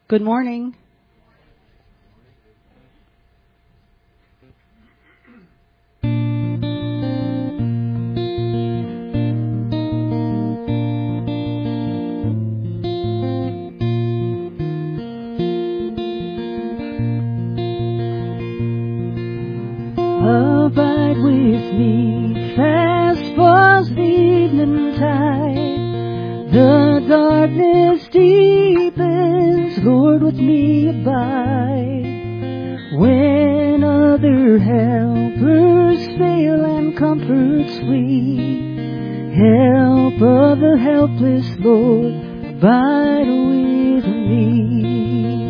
Good morning. Abide with me, fast falls the evening tide. The darkness deepens, Lord, with me abide. When other helpers fail and comforts we, help of the helpless, Lord, abide with me.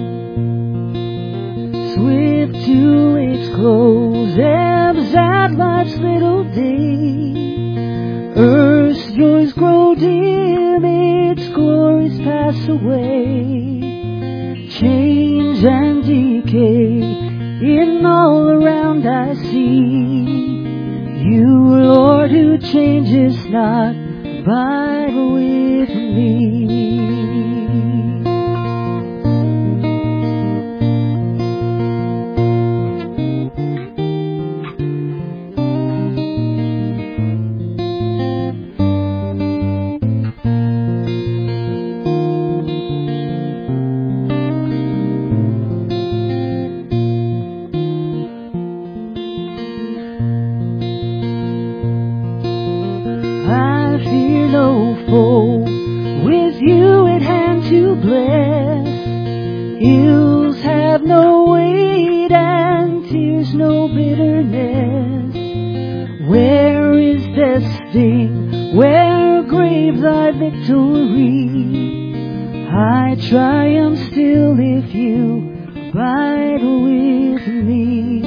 Swift to its close, ebbs at life's little day. Earth's joys grow dim, its glories pass away. Change and decay in all around I see. You, Lord, who changes not, abide with me. With you at hand to bless, ills have no weight and tears no bitterness. Where is death's sting? Where grave thy victory? I triumph still if you abide with me.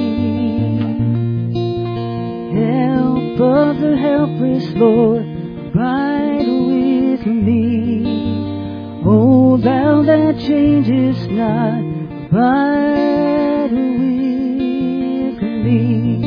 Help of the helpless, Lord, abide with me. O thou that changest not, abide with me.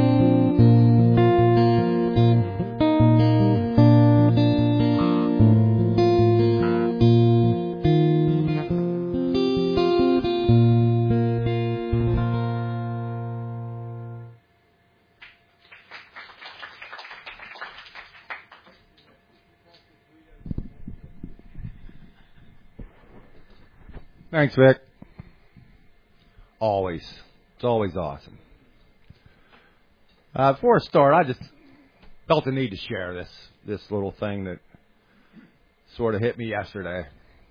Thanks, Vic. Always. It's always awesome. Before I start, I just felt the need to share this little thing that sort of hit me yesterday.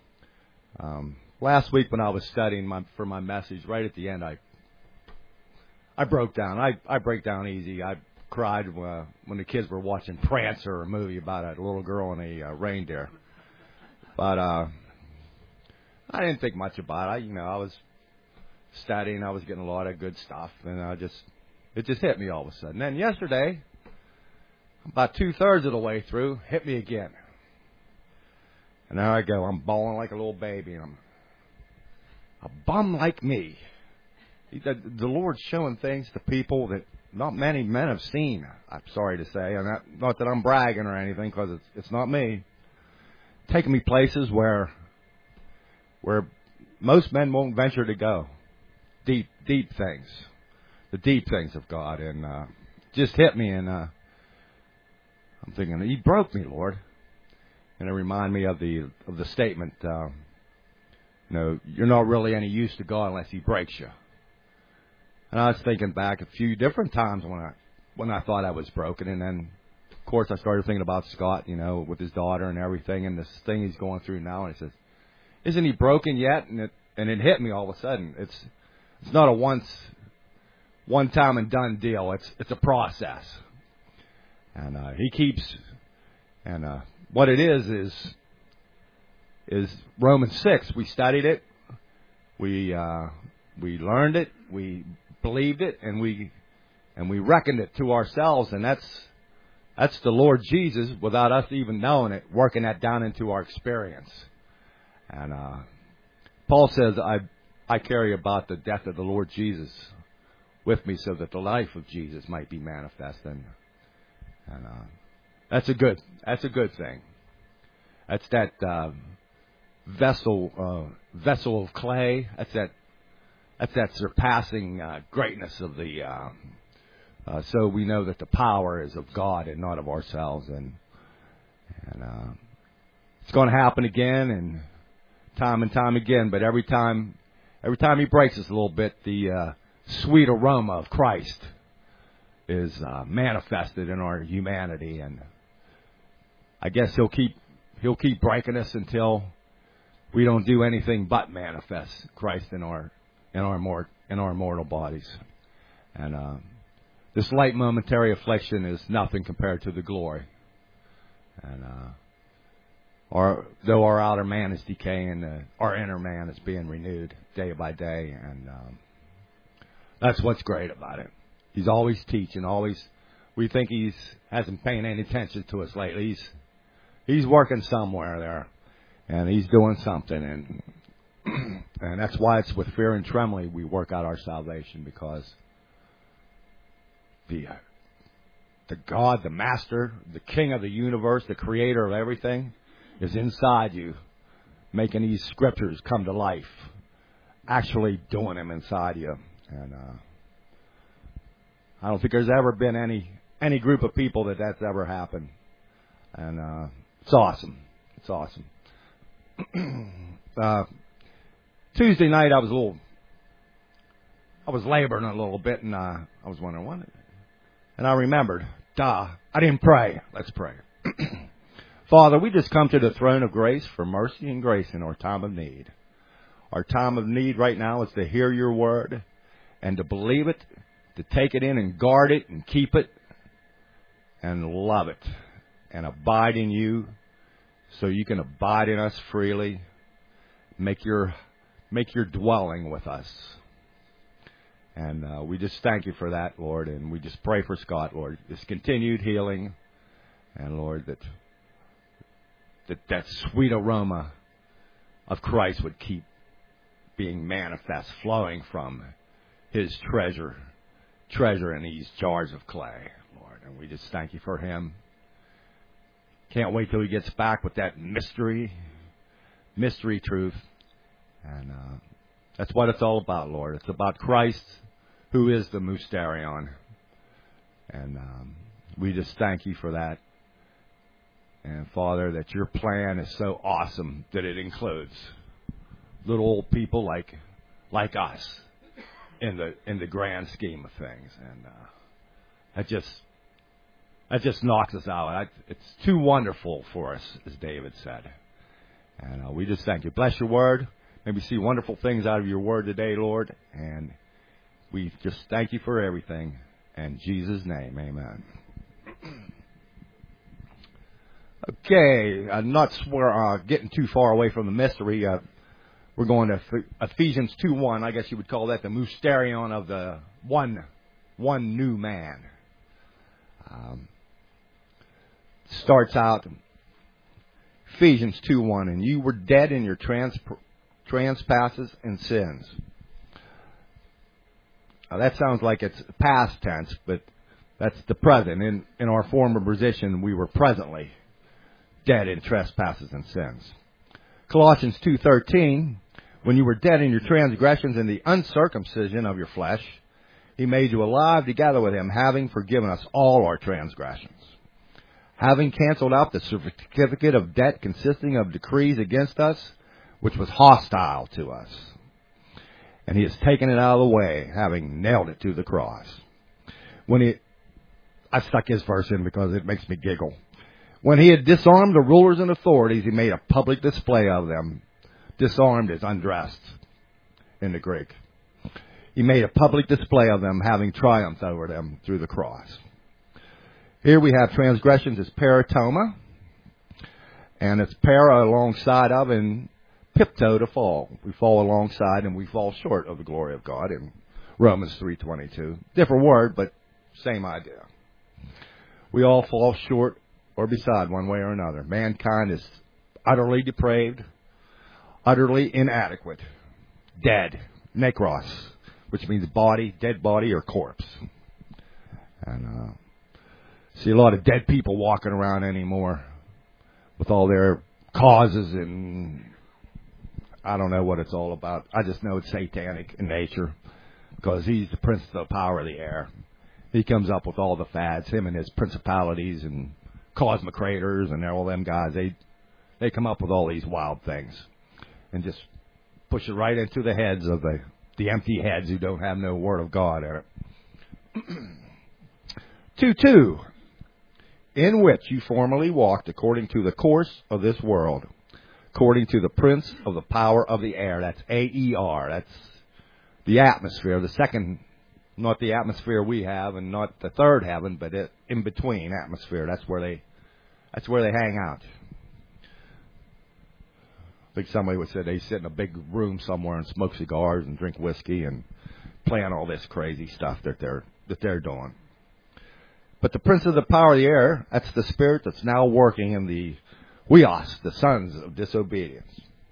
Last week when I was studying for my message, right at the end, I broke down. I break down easy. I cried when the kids were watching Prancer, a movie about a little girl and a reindeer. But I didn't think much about it. I was studying. I was getting a lot of good stuff, and it just hit me all of a sudden. Then yesterday, about 2/3 of the way through, hit me again. And there I go. I'm bawling like a little baby. I'm a bum like me. The Lord's showing things to people that not many men have seen. I'm sorry to say, and not that I'm bragging or anything, because it's not me. Taking me places where most men won't venture to go. Deep things. The deep things of God. And just hit me, and I'm thinking, you broke me, Lord. And it reminded me of the statement, you're not really any use to God unless He breaks you. And I was thinking back a few different times when I thought I was broken. And then, of course, I started thinking about Scott, with his daughter and everything, and this thing he's going through now. And he says, isn't he broken yet? And it hit me all of a sudden. It's not a one time and done deal. It's a process. And he keeps, and what it is Romans 6. We studied it. We learned it. We believed it, and we reckoned it to ourselves, and that's the Lord Jesus, without us even knowing it, working that down into our experience. And Paul says, I carry about the death of the Lord Jesus with me, so that the life of Jesus might be manifest. And that's a good thing. That's that vessel of clay. That's that surpassing greatness of the. So we know that the power is of God and not of ourselves, and it's going to happen again and time again. But every time He breaks us a little bit, the sweet aroma of Christ is manifested in our humanity, and I guess He'll keep breaking us until we don't do anything but manifest Christ in our mortal bodies. And this light momentary affliction is nothing compared to the glory. And though our outer man is decaying, our inner man is being renewed day by day, and that's what's great about it. He's always teaching, always. We think He hasn't paying any attention to us lately. He's working somewhere there, and He's doing something, and that's why it's with fear and trembling we work out our salvation, because the God, the Master, the King of the universe, the Creator of everything, is inside you, making these scriptures come to life, actually doing them inside you. And I don't think there's ever been any group of people that's ever happened. And it's awesome. It's awesome. Tuesday night I was laboring a little bit, and I was wondering what. And I remembered, I didn't pray. Let's pray. Father, we just come to the throne of grace for mercy and grace in our time of need. Our time of need right now is to hear your word and to believe it, to take it in and guard it and keep it and love it and abide in you so you can abide in us freely. Make your dwelling with us. And we just thank you for that, Lord, and we just pray for Scott, Lord, this continued healing, and Lord, that sweet aroma of Christ would keep being manifest, flowing from His treasure in these jars of clay, Lord, and we just thank you for him. Can't wait till he gets back with that mystery truth, and that's what it's all about, Lord. It's about Christ, who is the Mysterion. And we just thank you for that. And, Father, that your plan is so awesome that it includes little old people like us in the grand scheme of things. And that just knocks us out. It's too wonderful for us, as David said. And we just thank you. Bless your word. Maybe see wonderful things out of your word today, Lord. And we just thank you for everything. In Jesus' name, amen. Okay, not getting too far away from the mystery. We're going to Ephesians 2:1. I guess you would call that the Mysterion of the one new man. Starts out Ephesians 2:1, and you were dead in your trespasses and sins. Now, that sounds like it's past tense, but that's the present. In our former position, we were presently dead in trespasses and sins. Colossians 2:13, when you were dead in your transgressions and the uncircumcision of your flesh, he made you alive together with him, having forgiven us all our transgressions, having canceled out the certificate of debt consisting of decrees against us, which was hostile to us. And he has taken it out of the way, having nailed it to the cross. I stuck his verse in because it makes me giggle. When he had disarmed the rulers and authorities, he made a public display of them. Disarmed is undressed in the Greek. He made a public display of them, having triumphed over them through the cross. Here we have transgressions as paratoma, and it's para alongside of, and pipto to fall. We fall alongside and we fall short of the glory of God in Romans 3:22. Different word, but same idea. We all fall short or beside one way or another. Mankind is utterly depraved, utterly inadequate, dead, nekros, which means body, dead body, or corpse. And see a lot of dead people walking around anymore with all their causes and I don't know what it's all about. I just know it's satanic in nature because he's the prince of the power of the air. He comes up with all the fads, him and his principalities and cosmic craters and all them guys. They come up with all these wild things and just push it right into the heads of the empty heads who don't have no word of God in it. 2:2, in which you formerly walked according to the course of this world, according to the prince of the power of the air. That's AER. That's the atmosphere, the second, not the atmosphere we have and not the third heaven, but in between atmosphere. That's where they hang out. I think somebody would say they sit in a big room somewhere and smoke cigars and drink whiskey and plan all this crazy stuff that they're doing. But the prince of the power of the air, that's the spirit that's now working in the Weos, the sons of disobedience.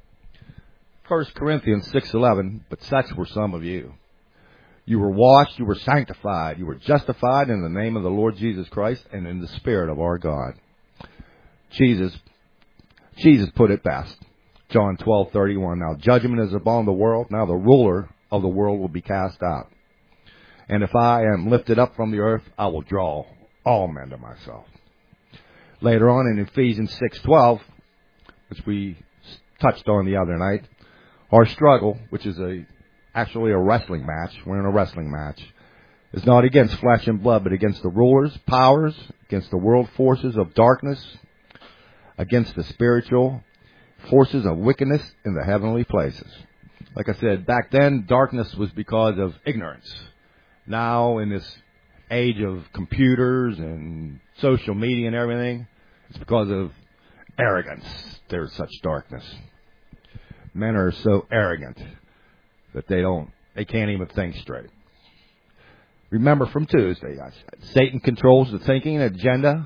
1 Corinthians 6:11, but such were some of you. You were washed, you were sanctified, you were justified in the name of the Lord Jesus Christ and in the Spirit of our God. Jesus put it best. John 12:31. Now judgment is upon the world. Now the ruler of the world will be cast out. And if I am lifted up from the earth, I will draw all men to myself. Later on in Ephesians 6:12, which we touched on the other night, our struggle, which is actually a wrestling match, we're in a wrestling match, is not against flesh and blood, but against the rulers, powers, against the world forces of darkness, against the spiritual forces of wickedness in the heavenly places. Like I said, back then, darkness was because of ignorance. Now, in this age of computers and social media and everything, it's because of arrogance. There's such darkness. Men are so arrogant that they can't even think straight. Remember from Tuesday, I said, Satan controls the thinking agenda.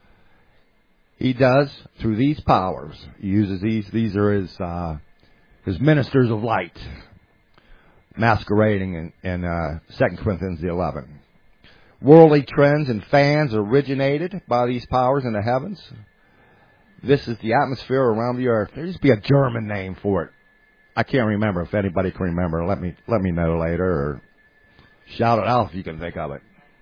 He does through these powers. He uses these are his ministers of light, masquerading in 2 Corinthians 11. Worldly trends and fans originated by these powers in the heavens. This is the atmosphere around the earth. There used to be a German name for it. I can't remember. If anybody can remember, let me know later, or shout it out if you can think of it.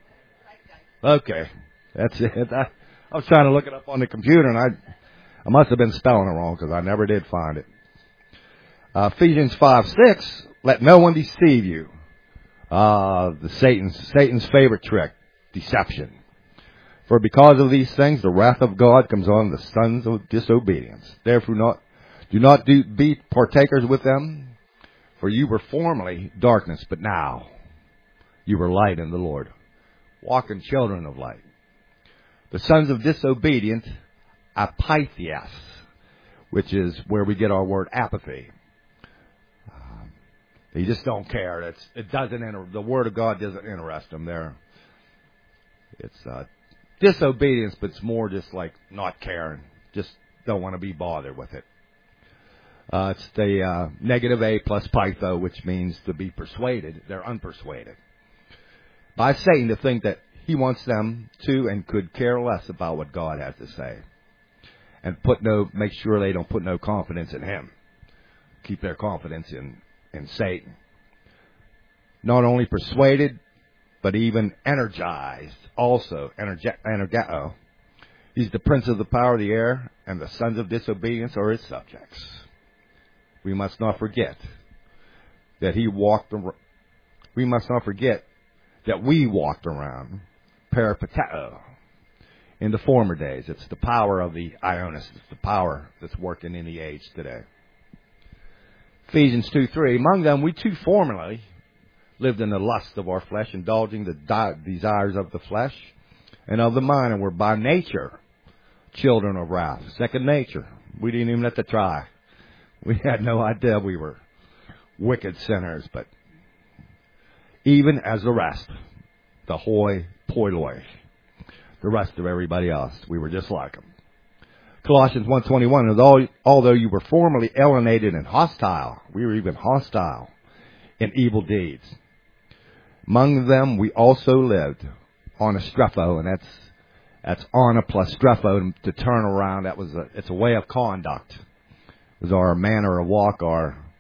Okay, that's it. I was trying to look it up on the computer, and I must have been spelling it wrong because I never did find it. Ephesians 5:6, let no one deceive you. Satan's favorite trick, deception. For because of these things, the wrath of God comes on the sons of disobedience. Therefore, do not be partakers with them, for you were formerly darkness, but now you were light in the Lord. Walk in children of light. The sons of disobedience, apathias, which is where we get our word apathy. They just don't care. The word of God doesn't interest them. It's disobedience, but it's more just like not caring. Just don't want to be bothered with it. It's the negative A plus pytho, which means to be persuaded. They're unpersuaded by Satan to think that he wants them to and could care less about what God has to say, and make sure they don't put no confidence in him. Keep their confidence in Satan. Not only persuaded, but even energized. Also, energeo. He's the prince of the power of the air, and the sons of disobedience are his subjects. We must not forget that we must not forget that we walked around peripateo in the former days. It's the power of the Ionis. It's the power that's working in the age today. Ephesians 2:3, among them we too formerly lived in the lust of our flesh, indulging the desires of the flesh and of the mind, and were by nature children of wrath. Second nature. We didn't even have to try. We had no idea we were wicked sinners, but even as the rest, the hoi polloi, the rest of everybody else, we were just like them. Colossians 1:21, although you were formerly alienated and hostile, we were even hostile in evil deeds. Among them we also lived on a strepho, and that's on a plus strepho to turn around. It's a way of conduct. It was our manner of walk, our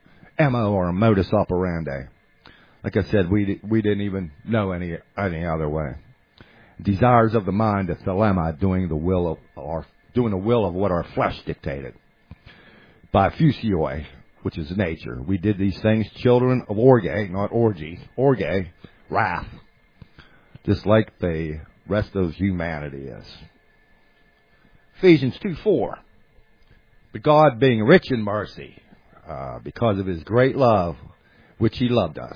MO or a modus operandi. Like I said, we didn't even know any other way. Desires of the mind, the thelema, doing the will of what our flesh dictated. By physioi, which is nature. We did these things, children of orge, not orgy. Orge, wrath. Just like the rest of humanity is. Ephesians 2:4. But God, being rich in mercy, because of His great love, which He loved us.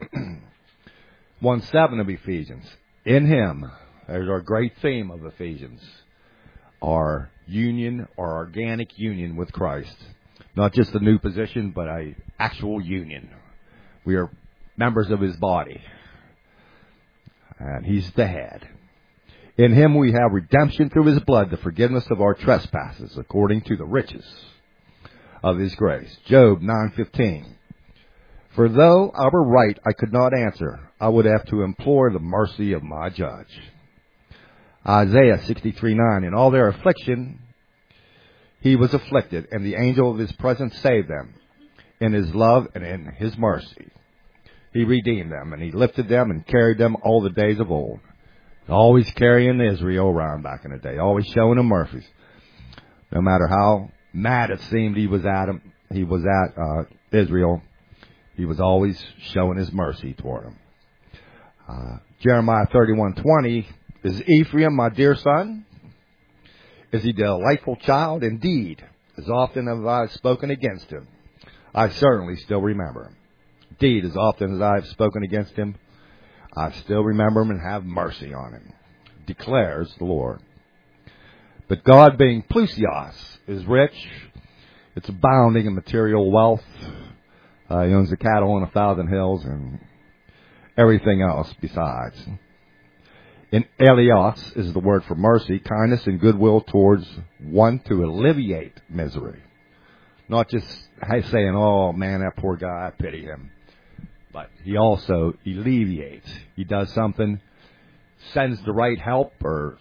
1:7 of Ephesians. In Him, there's our great theme of Ephesians, our union, our organic union with Christ. Not just a new position, but an actual union. We are members of His body. And He's the head. In Him we have redemption through His blood, the forgiveness of our trespasses, according to the riches of His grace. Job 9:15. For though I were right, I could not answer. I would have to implore the mercy of my judge. Isaiah 63:9. In all their affliction, He was afflicted, and the angel of His presence saved them. In His love and in His mercy, He redeemed them, and He lifted them and carried them all the days of old. Always carrying Israel around back in the day. Always showing them mercies. No matter how mad it seemed he was at Israel, He was always showing His mercy toward them. Jeremiah 31:20. Is Ephraim my dear son? Is he a delightful child? Indeed, as often as I have spoken against him, I certainly still remember him. Indeed, as often as I have spoken against him, I still remember him and have mercy on him, declares the Lord. But God, being Plusios, is rich. It's abounding in material wealth. He owns the cattle on 1,000 hills and everything else besides. In Elios is the word for mercy, kindness and goodwill towards one to alleviate misery. Not just saying, oh man, that poor guy, I pity him. But He also alleviates. He does something, sends the right help, or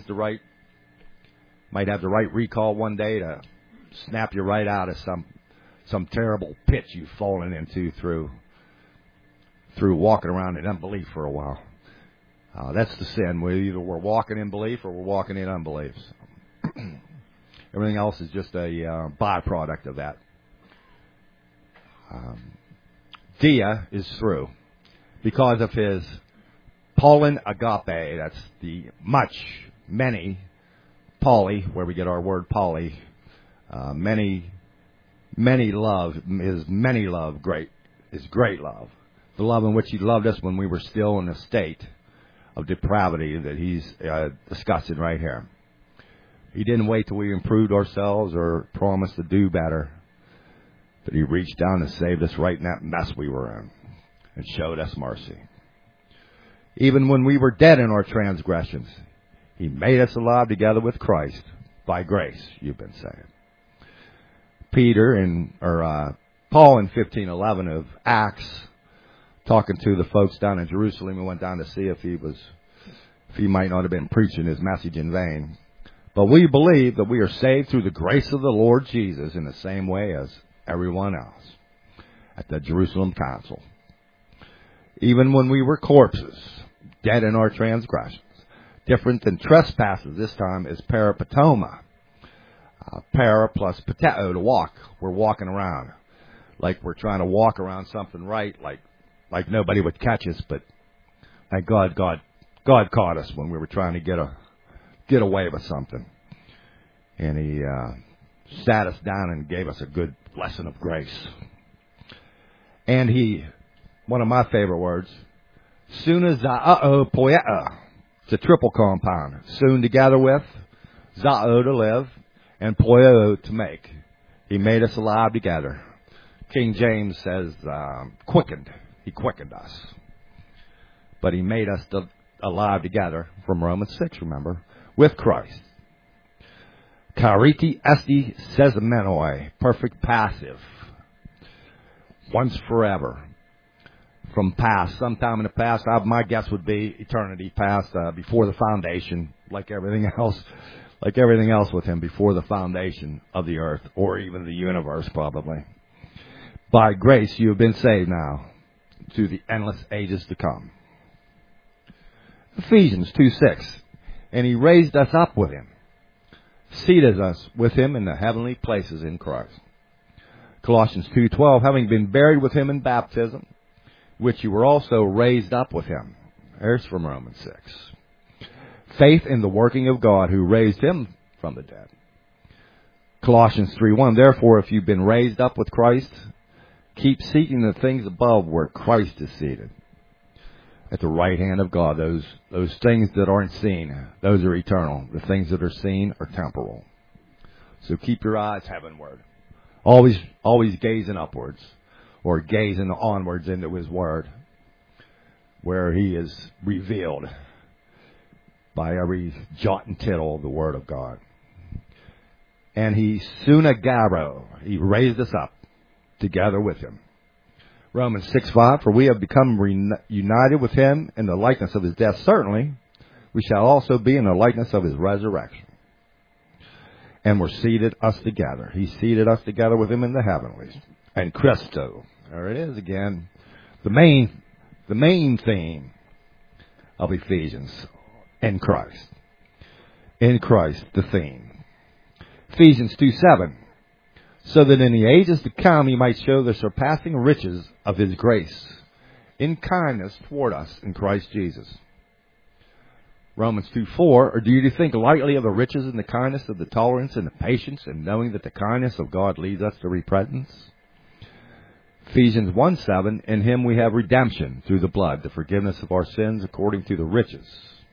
might have the right recall one day to snap you right out of some terrible pit you've fallen into through walking around in unbelief for a while. That's the sin. We're walking in belief or we're walking in unbelief. Everything else is just a byproduct of that. Dia is through. Because of His Pauline agape, that's the many, poly, where we get our word poly, many love, His many love, is great love. The love in which He loved us when we were still in a state of depravity that He's discussing right here. He didn't wait till we improved ourselves or promised to do better, but He reached down and saved us right in that mess we were in and showed us mercy. Even when we were dead in our transgressions, He made us alive together with Christ. By grace, you've been saved. Paul in 15:11 of Acts, talking to the folks down in Jerusalem, we went down to see if he might not have been preaching his message in vain. But we believe that we are saved through the grace of the Lord Jesus in the same way as everyone else at the Jerusalem Council. Even when we were corpses, dead in our transgressions. Different than trespasses this time is parapatoma. Para plus pateo, to walk. We're walking around like we're trying to walk around something right, like nobody would catch us, but thank God caught us when we were trying to get away with something. And He sat us down and gave us a good lesson of grace. And one of my favorite words, soon za'o poiea. It's a triple compound. Soon together with, za'o to live, and poieo to make. He made us alive together. King James says quickened. He quickened us. But He made us alive together, from Romans 6, remember, with Christ. Kariti esti sesemenoi, perfect passive. Once forever. From past, sometime in the past, my guess would be eternity past, before the foundation, like everything else with Him, before the foundation of the earth, or even the universe probably. By grace you have been saved now to the endless ages to come. Ephesians 2:6. And he raised us up with him, seated us with him in the heavenly places in Christ. Colossians 2:12. Having been buried with him in baptism, which you were also raised up with him. There's from Romans 6. Faith in the working of God who raised him from the dead. Colossians 3:1. Therefore, if you've been raised up with Christ, keep seeking the things above where Christ is seated at the right hand of God. Those things that aren't seen, those are eternal. The things that are seen are temporal. So keep your eyes heavenward. Always gazing upwards, or gazing onwards into his word, where he is revealed by every jot and tittle of the word of God. And he sunagaro, he raised us up together with him. Romans 6:5, for we have become united with him in the likeness of his death. Certainly, we shall also be in the likeness of his resurrection. And we're seated us together. He seated us together with him in the heavenlies. And Christo, there it is again, the main theme of Ephesians, in Christ. In Christ, the theme. Ephesians 2:7. So that in the ages to come he might show the surpassing riches of his grace in kindness toward us in Christ Jesus. Romans 2:4, or do you think lightly of the riches and the kindness of the tolerance and the patience, and knowing that the kindness of God leads us to repentance? Ephesians 1:7, in him we have redemption through the blood, the forgiveness of our sins according to the riches.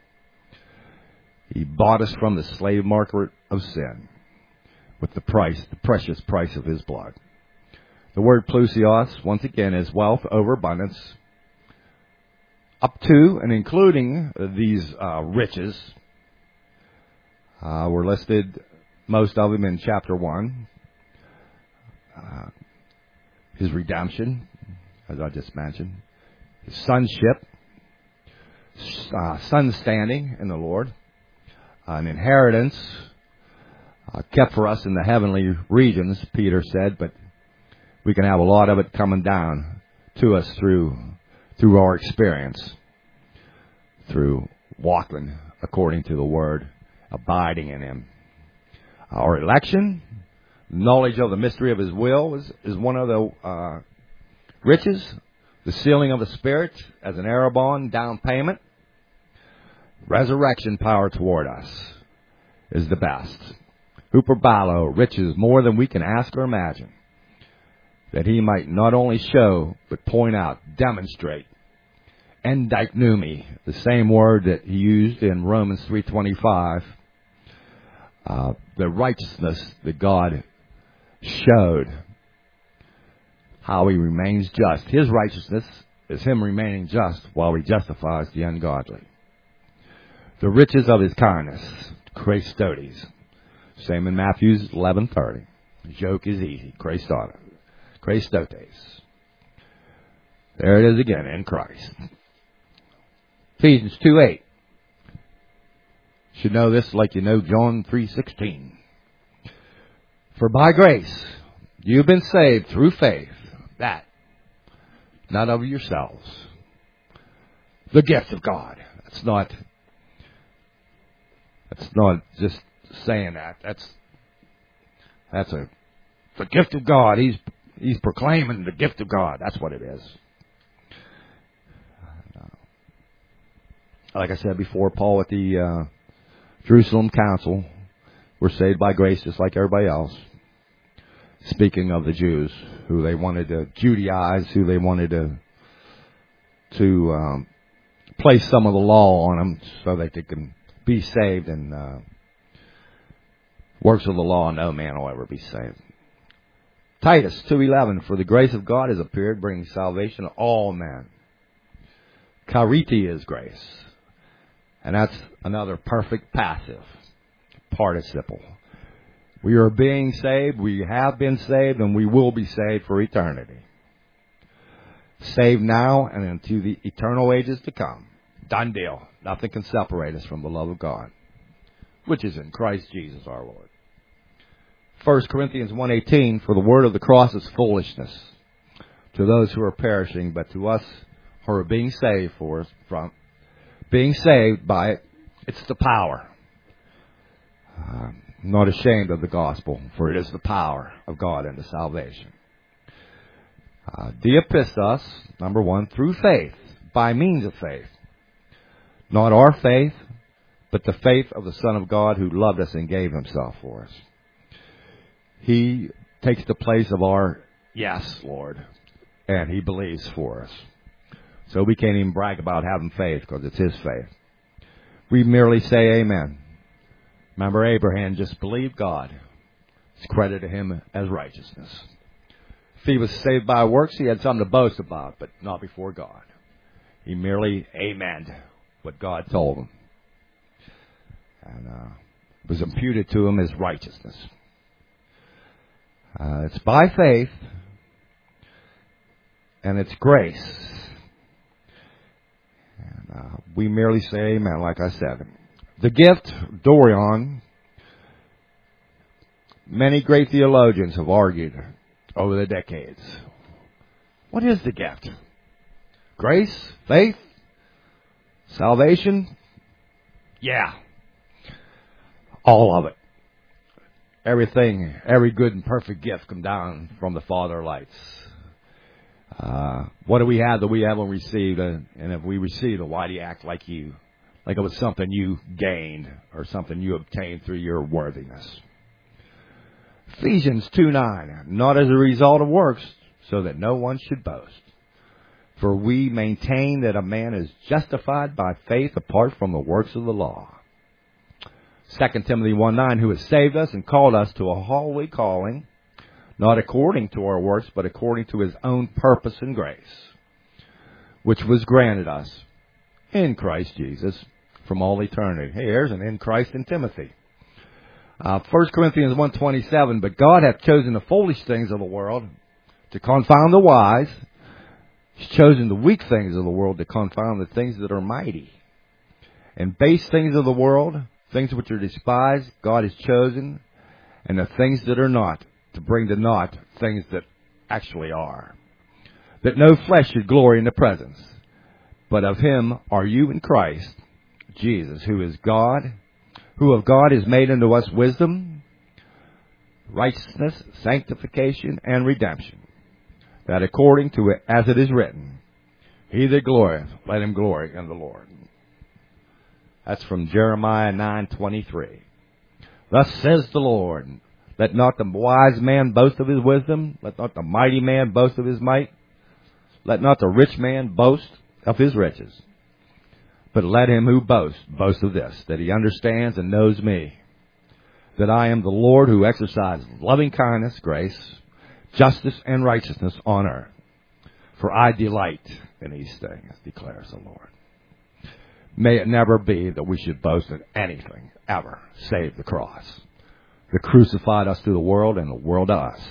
He bought us from the slave market of sin with the precious price of his blood. The word plusios, once again, is wealth, overabundance, up to and including these riches. Were listed, most of them, in chapter 1. His redemption, as I just mentioned. His sonship, son standing in the Lord. An inheritance kept for us in the heavenly regions, Peter said, but we can have a lot of it coming down to us through our experience, through walking according to the Word, abiding in him. Our election, knowledge of the mystery of his will is one of the riches. The sealing of the Spirit as an Arabon down payment. Resurrection power toward us is the best. Huperbalo, riches more than we can ask or imagine, that he might not only show, but point out, demonstrate, endiknumi, the same word that he used in Romans 3:25, the righteousness that God showed, how he remains just. His righteousness is him remaining just while he justifies the ungodly. The riches of his kindness, Christotes. Same in Matthew 11:30. The joke is easy. Christotes. There it is again, in Christ. Ephesians 2:8. Should know this like you know John 3:16. For by grace you've been saved through faith, that not of yourselves. The gift of God. That's not just saying that. That's the gift of God. He's proclaiming the gift of God. That's what it is. Like I said before, Paul at the Jerusalem Council were saved by grace just like everybody else. Speaking of the Jews, who they wanted to Judaize, who they wanted to place some of the law on them so that they can be saved, and works of the law, no man will ever be saved. Titus 2:11, for the grace of God has appeared, bringing salvation to all men. Chariti is grace. And that's another perfect passive participle. We are being saved, we have been saved, and we will be saved for eternity. Saved now and into the eternal ages to come. Done deal. Nothing can separate us from the love of God, which is in Christ Jesus our Lord. 1 Corinthians 1:18, for the word of the cross is foolishness to those who are perishing, but to us who are being saved from being saved by it. It's the power. I'm not ashamed of the gospel, for it is the power of God unto salvation. Diapistos, number one, through faith, by means of faith. Not our faith, but the faith of the Son of God who loved us and gave himself for us. He takes the place of our, yes, Lord, and he believes for us. So we can't even brag about having faith because it's his faith. We merely say amen. Remember, Abraham just believed God. It's credited to him as righteousness. If he was saved by works, he had something to boast about, but not before God. He merely amened what God told him. And it was imputed to him as righteousness. It's by faith, and it's grace. And we merely say amen, like I said. The gift, Dorion, many great theologians have argued over the decades. What is the gift? Grace? Faith? Salvation? Yeah. All of it. Everything, every good and perfect gift come down from the Father of lights. What do we have that we haven't received? And if we received it, why do you act like it was something you gained or something you obtained through your worthiness? Ephesians 2:9, not as a result of works, so that no one should boast. For we maintain that a man is justified by faith apart from the works of the law. 2 Timothy 1:9, who has saved us and called us to a holy calling, not according to our works, but according to his own purpose and grace, which was granted us in Christ Jesus from all eternity. Hey, there's an in Christ in Timothy. 1 Corinthians 1:27, but God hath chosen the foolish things of the world to confound the wise. He's chosen the weak things of the world to confound the things that are mighty. And base things of the world, things which are despised, God has chosen, and the things that are not, to bring to naught things that actually are. That no flesh should glory in the presence, but of him are you in Christ Jesus, who is God, who of God is made unto us wisdom, righteousness, sanctification, and redemption, that according to it, as it is written, he that glorieth, let him glory in the Lord. That's from Jeremiah 9:23. Thus says the Lord, let not the wise man boast of his wisdom, let not the mighty man boast of his might, let not the rich man boast of his riches, but let him who boasts boast of this, that he understands and knows me, that I am the Lord who exercises loving kindness, grace, justice, and righteousness on earth. For I delight in these things, declares the Lord. May it never be that we should boast in anything, ever, save the cross. That crucified us to the world and the world to us.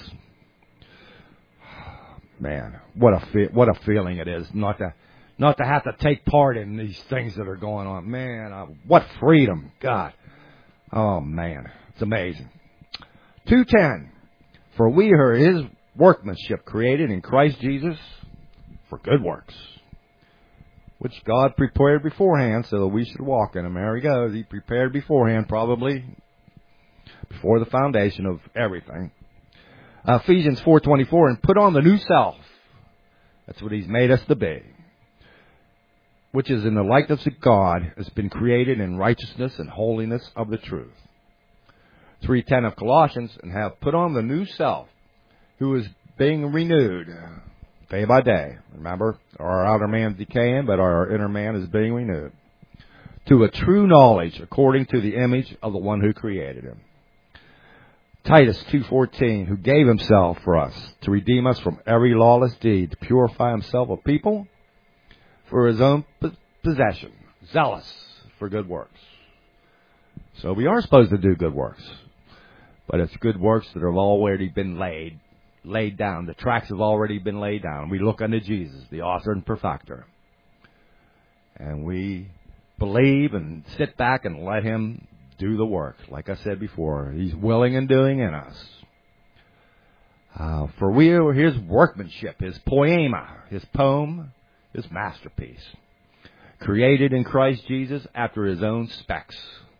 Man, what a feeling it is not to have to take part in these things that are going on. Man, what freedom, God. Oh man, it's amazing. 2:10, for we are his workmanship created in Christ Jesus for good works, which God prepared beforehand so that we should walk in them. There he goes. He prepared beforehand, probably before the foundation of everything. Ephesians 4:24, and put on the new self. That's what he's made us to be, which is in the likeness of God, has been created in righteousness and holiness of the truth. 3:10 of Colossians, and have put on the new self, who is being renewed day by day. Remember, our outer man is decaying, but our inner man is being renewed to a true knowledge according to the image of the one who created him. Titus 2:14, who gave himself for us to redeem us from every lawless deed, to purify himself a people for his own possession, zealous for good works. So we are supposed to do good works, but it's good works that have already been laid down. The tracks have already been laid down. We look unto Jesus, the author and perfecter, and we believe and sit back and let him do the work. Like I said before, he's willing and doing in us. For we are his workmanship, his poema, his poem, his masterpiece, created in Christ Jesus after his own specs.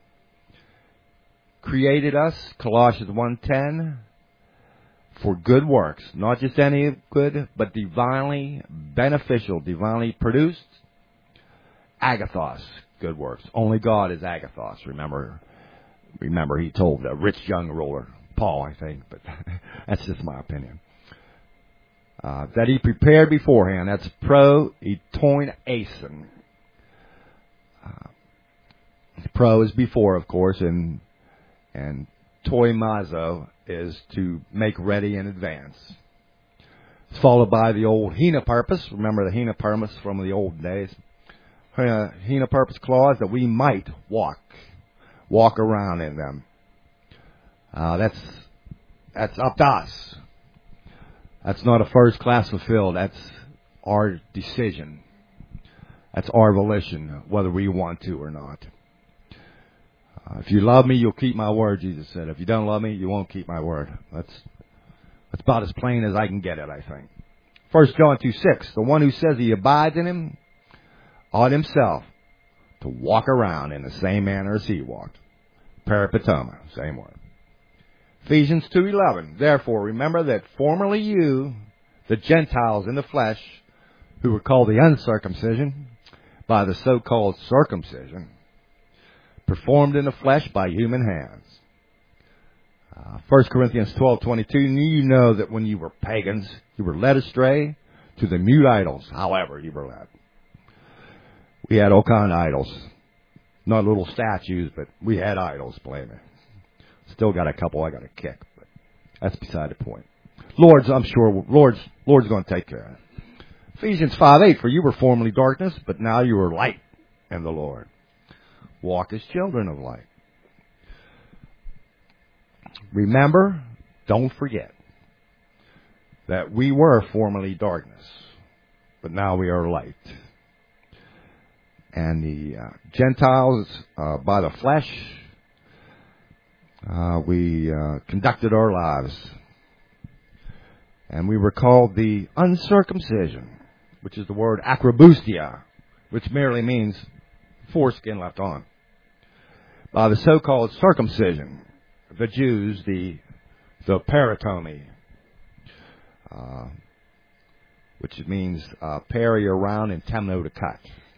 Created us, Colossians 1:10, for good works, not just any good, but divinely beneficial, divinely produced, agathos, good works. Only God is agathos. Remember he told the rich young ruler, Paul, I think, but that's just my opinion. That he prepared beforehand. That's pro etoin asin. Pro is before, of course, and toimazo is to make ready in advance. It's followed by the old hina purpose. Remember the hina purpose from the old days. Hina purpose clause, that we might walk around in them. That's up to us. That's not a first class fulfilled. That's our decision. That's our volition, whether we want to or not. If you love me, you'll keep my word, Jesus said. If you don't love me, you won't keep my word. That's about as plain as I can get it, I think. 1 John 2:6, the one who says he abides in him ought himself to walk around in the same manner as he walked. Peripatoma, same word. Ephesians 2:11, therefore remember that formerly you, the Gentiles in the flesh, who were called the uncircumcision by the so-called circumcision, performed in the flesh by human hands. 1 Corinthians 12:22, you know that when you were pagans, you were led astray to the mute idols, however you were led. We had all kind of idols. Not little statues, but we had idols, believe me. Still got a couple I got to kick, but that's beside the point. I'm sure Lord's going to take care of it. Ephesians 5:8, for you were formerly darkness, but now you are light in the Lord. Walk as children of light. Remember, don't forget, that we were formerly darkness, but now we are light. And the Gentiles, by the flesh, we conducted our lives. And we were called the uncircumcision, which is the word akrabustia, which merely means foreskin left on. By the so-called circumcision, the Jews, the peritomy, which means peri around and temno to cut.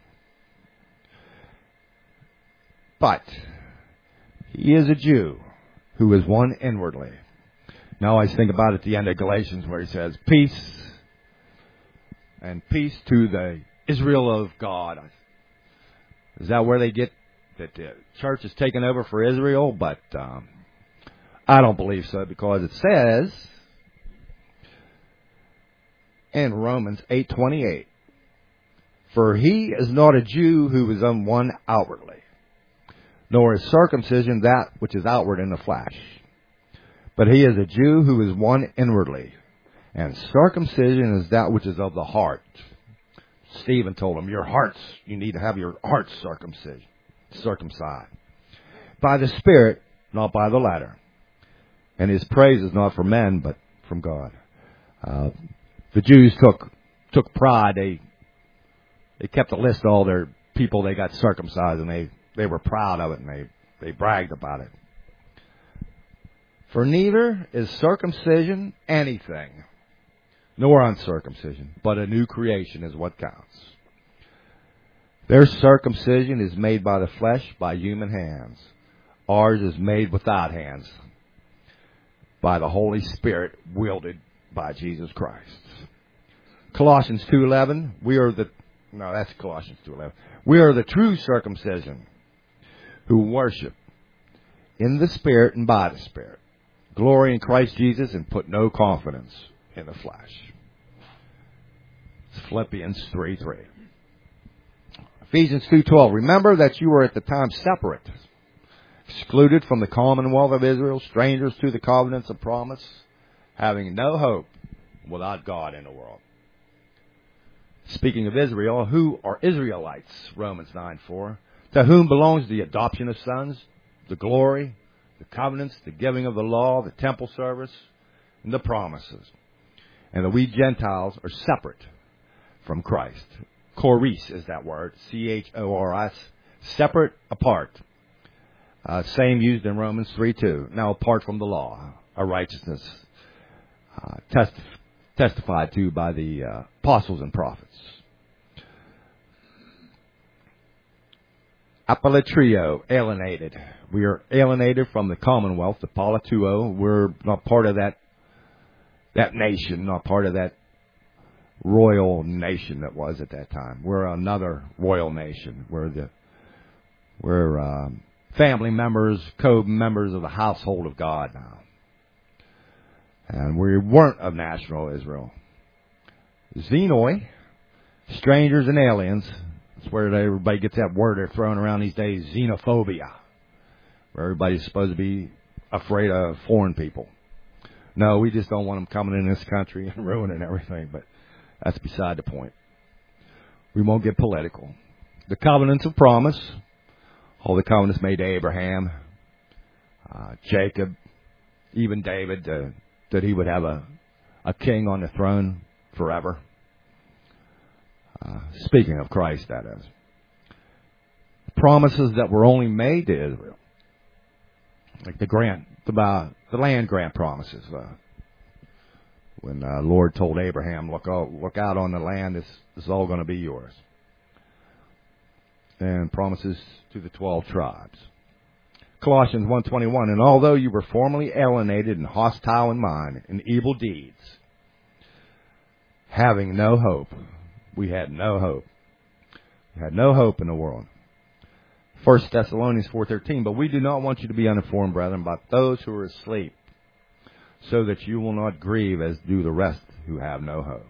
But he is a Jew who is one inwardly. Now I think about at the end of Galatians where he says, peace and peace to the Israel of God. Is that where they get that the church is taken over for Israel? But I don't believe so, because it says in Romans 8:28, for he is not a Jew who is on one outwardly, nor is circumcision that which is outward in the flesh. But he is a Jew who is one inwardly, and circumcision is that which is of the heart. Stephen told him, you need to have your heart circumcised. By the Spirit, not by the letter. And his praise is not from men, but from God. The Jews took pride. They kept a list of all their people they got circumcised, and they were proud of it, and they bragged about it. For neither is circumcision anything, nor uncircumcision, but a new creation is what counts. Their circumcision is made by the flesh, by human hands. Ours is made without hands, by the Holy Spirit, wielded by Jesus Christ. Colossians 2:11, that's Colossians 2:11. We are the true circumcision, who worship in the Spirit and by the Spirit, glory in Christ Jesus, and put no confidence in the flesh. It's Philippians 3:3. Ephesians 2:12. Remember that you were at the time separate, excluded from the commonwealth of Israel, strangers to the covenants of promise, having no hope without God in the world. Speaking of Israel, who are Israelites? Romans 9:4. To whom belongs the adoption of sons, the glory, the covenants, the giving of the law, the temple service, and the promises. And that we Gentiles are separate from Christ. Choris is that word. C-H-O-R-S. Separate, apart. Same used in Romans 3:2. Now apart from the law, a righteousness testified to by the apostles and prophets. Apolatrio, alienated. We are alienated from the commonwealth, the polituo. We're not part of that nation, not part of that royal nation that was at that time. We're another royal nation. We're family members, co-members of the household of God now. And we weren't of national Israel. Xenoi, strangers and aliens. That's where everybody gets that word they're throwing around these days, xenophobia. Where everybody's supposed to be afraid of foreign people. No, we just don't want them coming in this country and ruining everything, but that's beside the point. We won't get political. The covenants of promise, all the covenants made to Abraham, Jacob, even David, that he would have a king on the throne forever. Speaking of Christ, that is. Promises that were only made to Israel. Like the land grant promises. When the Lord told Abraham, look out on the land, this is all going to be yours. And promises to the 12 tribes. Colossians 1:21, and although you were formerly alienated and hostile in mind and evil deeds, having no hope, we had no hope. We had no hope in the world. 1 Thessalonians 4:13, but we do not want you to be uninformed, brethren, about those who are asleep, so that you will not grieve as do the rest who have no hope.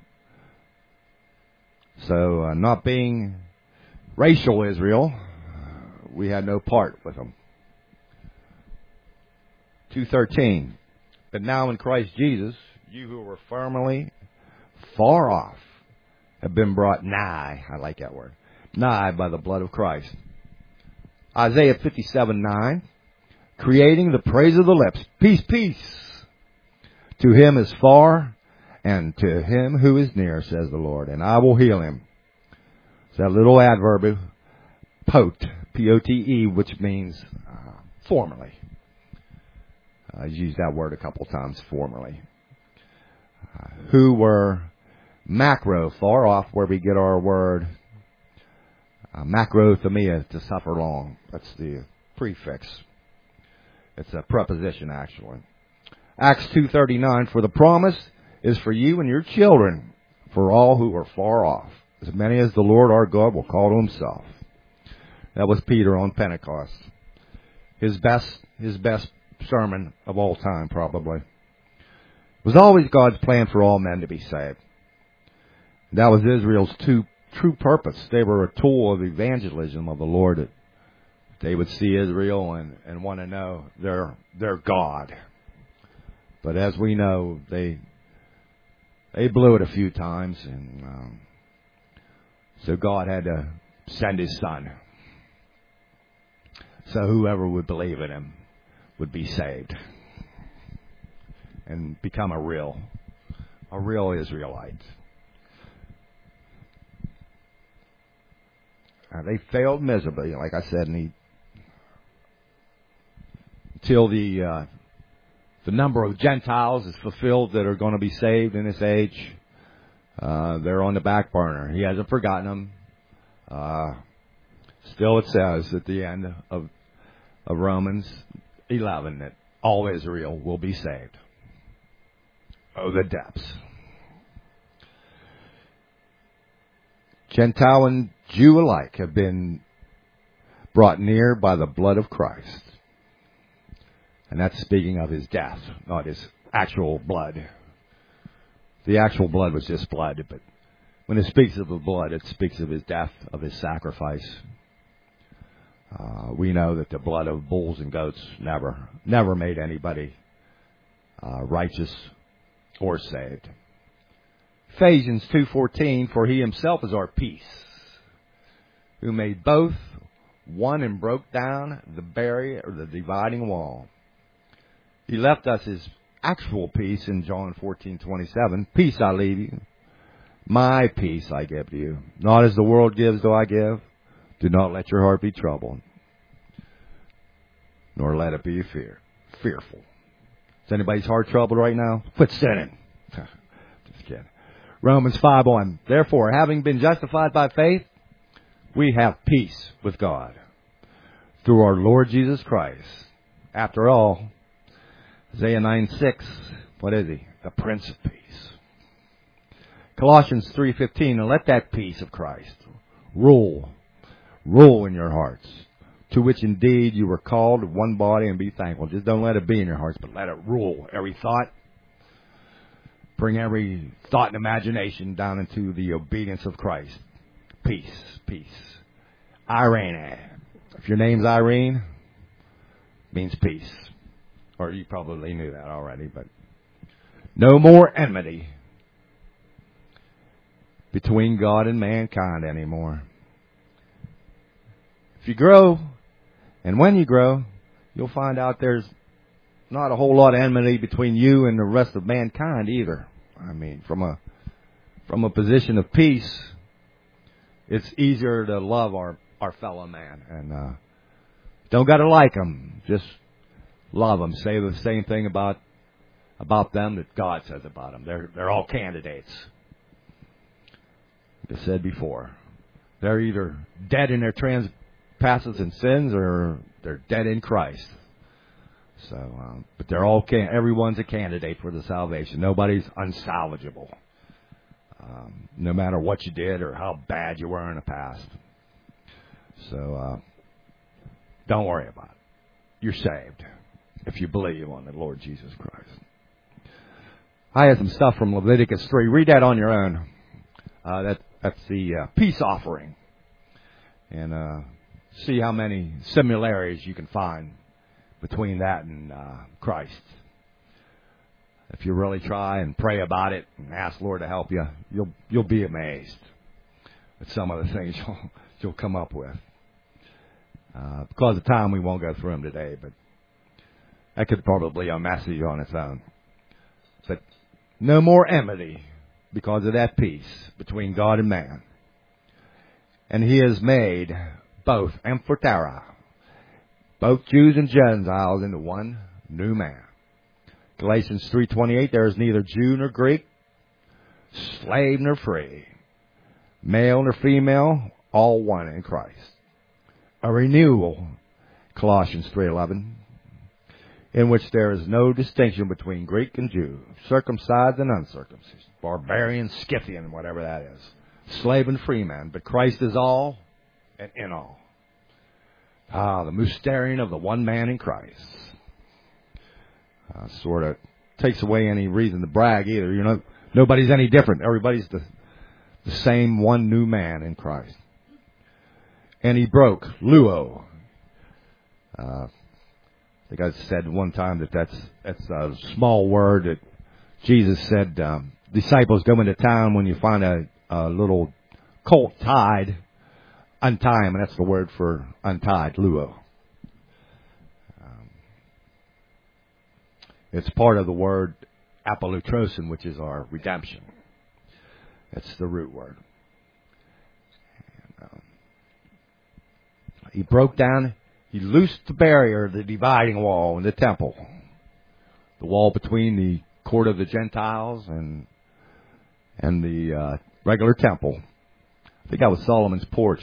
So, not being racial Israel, we had no part with them. 2:13, but now in Christ Jesus, you who were formerly far off have been brought nigh. I like that word. Nigh by the blood of Christ. Isaiah 57:9, creating the praise of the lips. Peace, peace. To him is far, and to him who is near, says the Lord, and I will heal him. It's that little adverb, pote, P-O-T-E, which means formerly. I've used that word a couple times, formerly. Who were macro, far off, where we get our word macrothemia, to suffer long. That's the prefix. It's a preposition, actually. Acts 2:39, for the promise is for you and your children, for all who are far off, as many as the Lord our God will call to himself. That was Peter on Pentecost. His best sermon of all time, probably. It was always God's plan for all men to be saved. That was Israel's true purpose. They were a tool of evangelism of the Lord, that they would see Israel and want to know their God. But as we know, they blew it a few times, and so God had to send his son. So whoever would believe in him would be saved and become a real Israelite. They failed miserably, like I said, until the number of Gentiles is fulfilled that are going to be saved in this age. They're on the back burner. He hasn't forgotten them. Still, it says at the end of Romans 11 that all Israel will be saved. Oh, the depths. Gentile and Jew alike have been brought near by the blood of Christ. And that's speaking of his death, not his actual blood. The actual blood was just blood, but when it speaks of the blood, it speaks of his death, of his sacrifice. We know that the blood of bulls and goats never made anybody righteous or saved. Ephesians 2:14, for he himself is our peace, who made both one and broke down the barrier or the dividing wall. He left us his actual peace in John 14:27. Peace I leave you. My peace I give to you. Not as the world gives do I give. Do not let your heart be troubled, nor let it be fearful. Is anybody's heart troubled right now? Quit sinning. Just kidding. Romans 5:1. Therefore, having been justified by faith, we have peace with God through our Lord Jesus Christ. After all, Isaiah 9:6, what is he? The Prince of Peace. Colossians 3:15, and let that peace of Christ rule in your hearts, to which indeed you were called to one body, and be thankful. Just don't let it be in your hearts, but let it rule every thought. Bring every thought and imagination down into the obedience of Christ. Peace, peace. Irene. If your name's Irene, it means peace. Or you probably knew that already, but no more enmity between God and mankind anymore. If you grow, and when you grow, you'll find out there's not a whole lot of enmity between you and the rest of mankind either. I mean, from a position of peace, it's easier to love our fellow man. And don't got to like them, just love them. Say the same thing about them that God says about them. They're all candidates. Like I said before, they're either dead in their trespasses and sins, or they're dead in Christ. So, but they're all everyone's a candidate for the salvation. Nobody's unsalvageable, no matter what you did or how bad you were in the past. So, don't worry about it. You're saved if you believe on the Lord Jesus Christ. I had some stuff from Leviticus 3. Read that on your own. That's the peace offering, and see how many similarities you can find between that and Christ. If you really try and pray about it and ask Lord to help you, you'll be amazed at some of the things you'll come up with. Because of time, we won't go through them today, but that could probably be a message on its own. But no more enmity because of that peace between God and man. And He has made both Amphitera, both Jews and Gentiles, into one new man. Galatians 3:28, there is neither Jew nor Greek, slave nor free, male nor female, all one in Christ. A renewal, Colossians 3:11, in which there is no distinction between Greek and Jew, circumcised and uncircumcised, barbarian, Scythian, whatever that is, slave and free man, but Christ is all and in all. The mysterion of the one man in Christ. Sort of takes away any reason to brag either. You know, nobody's any different. Everybody's the same one new man in Christ. And He broke, luo. I think I said one time that's a small word that Jesus said, disciples go into town when you find a little colt tied, untie him, and that's the word for untied, luo. It's part of the word apolutrosin, which is our redemption. That's the root word. And, He broke down, He loosed the barrier, the dividing wall in the temple. The wall between the court of the Gentiles and the regular temple. I think that was Solomon's porch.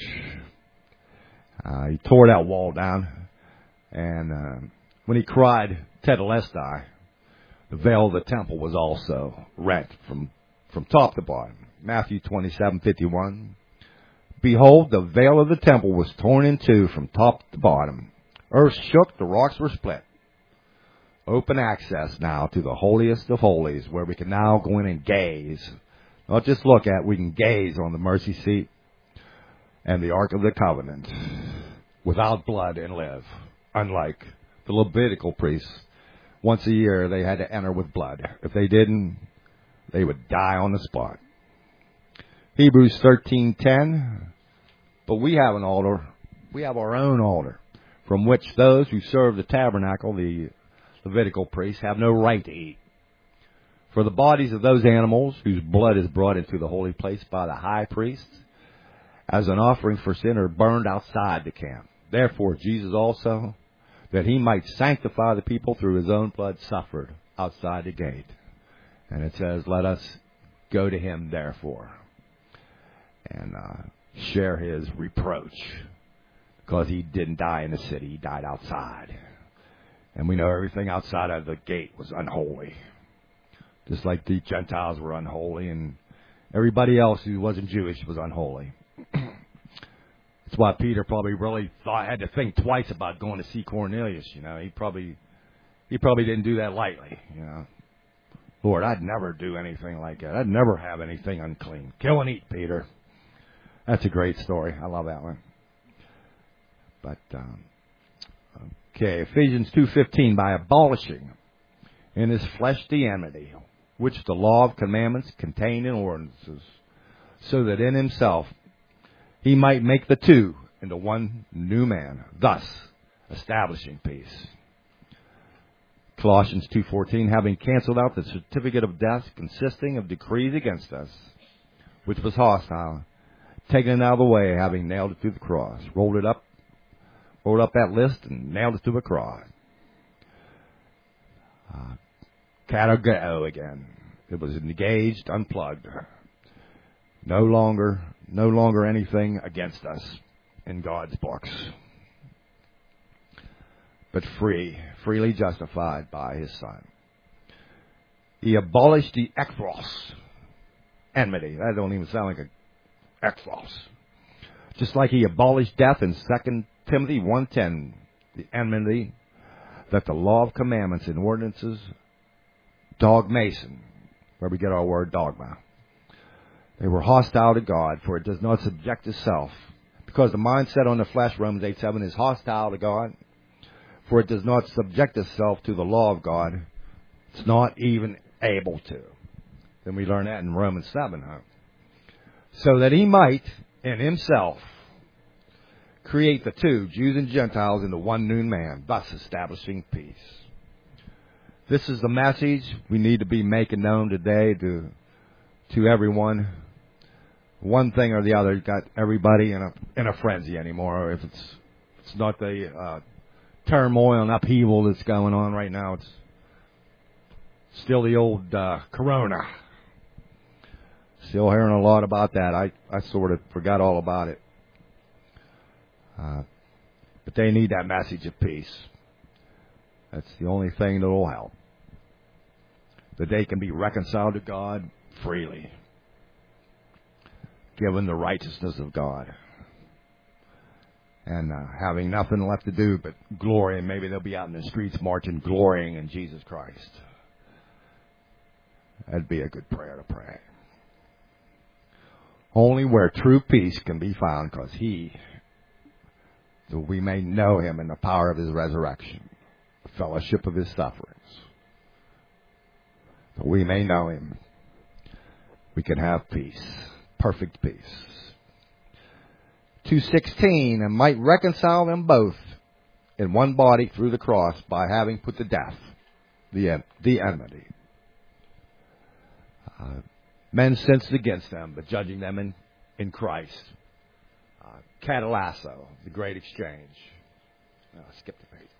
He tore that wall down. And when he cried, Tetelestai, the veil of the temple was also rent from top to bottom. Matthew 27:51. Behold, the veil of the temple was torn in two from top to bottom. Earth shook, the rocks were split. Open access now to the holiest of holies, where we can now go in and gaze. Not just look at, we can gaze on the mercy seat and the Ark of the Covenant without blood and live. Unlike the Levitical priests, once a year they had to enter with blood. If they didn't, they would die on the spot. Hebrews 13:10. But we have an altar. We have our own altar, from which those who serve the tabernacle, the Levitical priests, have no right to eat. For the bodies of those animals whose blood is brought into the holy place by the high priest as an offering for sin are burned outside the camp. Therefore, Jesus also, that he might sanctify the people through his own blood, suffered outside the gate. And it says, let us go to him, therefore, and share his reproach. Because he didn't die in the city, he died outside. And we know everything outside of the gate was unholy. Just like the Gentiles were unholy, and everybody else who wasn't Jewish was unholy. That's why Peter probably really had to think twice about going to see Cornelius. You know, he probably didn't do that lightly. You know, Lord, I'd never do anything like that. I'd never have anything unclean. Kill and eat, Peter. That's a great story. I love that one. But okay, Ephesians 2:15, by abolishing in his flesh the enmity, which the law of commandments contained in ordinances, so that in himself he might make the two into one new man, thus establishing peace. Colossians 2:14, having canceled out the certificate of death consisting of decrees against us, which was hostile, taken it out of the way, having nailed it to the cross, rolled up that list and nailed it to the cross. Katageo again. It was engaged, unplugged. No longer anything against us in God's books, but freely justified by his Son. He abolished the ekthros, enmity. That don't even sound like a ekthros. Just like he abolished death in 2 Timothy 1:10, the enmity that the law of commandments and ordinances, dogmason, where we get our word dogma. They were hostile to God, for it does not subject itself. Because the mind set on the flesh, Romans 8:7, is hostile to God, for it does not subject itself to the law of God. It's not even able to. Then we learn that in Romans 7, huh? So that he might, in himself, create the two, Jews and Gentiles, into one new man, thus establishing peace. This is the message we need to be making known today to everyone. One thing or the other got everybody in a frenzy anymore. If it's not the turmoil and upheaval that's going on right now, it's still the old corona. Still hearing a lot about that. I sort of forgot all about it. But they need that message of peace. That's the only thing that will help. That they can be reconciled to God freely, given the righteousness of God, and having nothing left to do but glory. And maybe they'll be out in the streets marching, glorying in Jesus Christ. That'd be a good prayer to pray. Only where true peace can be found, because that we may know him in the power of his resurrection, the fellowship of his sufferings. That we may know him, we can have peace, perfect peace. 2:16, and might reconcile them both in one body through the cross by having put to death the enmity. Men sensed against them, but judging them in Christ. Catalasso, the great exchange. Skip the page.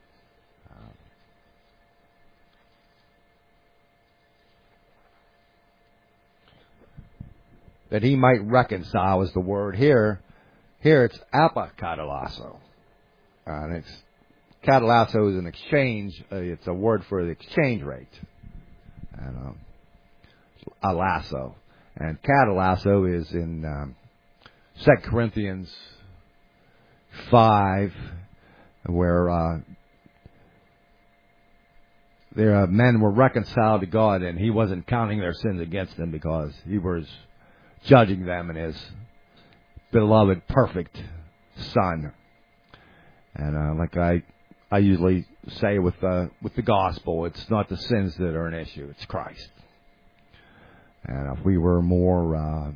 That he might reconcile is the word here. Here it's apokatalasso. And it's catalasso is an exchange. It's a word for the exchange rate. And a lasso. And catalasso is in 2 Corinthians 5, where their men were reconciled to God, and he wasn't counting their sins against them because he was judging them in his beloved, perfect Son. And like I usually say with the gospel, it's not the sins that are an issue; it's Christ. And if we were more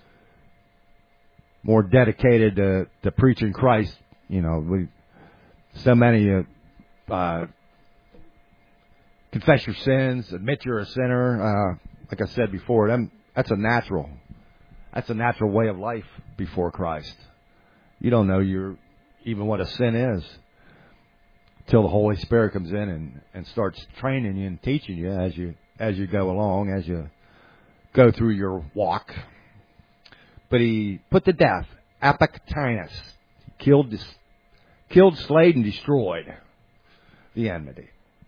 dedicated to preaching Christ, so many confess your sins, admit you're a sinner. Like I said before, that's a natural way of life before Christ. You don't know even what a sin is till the Holy Spirit comes in and starts training you and teaching you as you go along, as you go through your walk. But he put to death Epictinus, killed, slayed, and destroyed the enmity.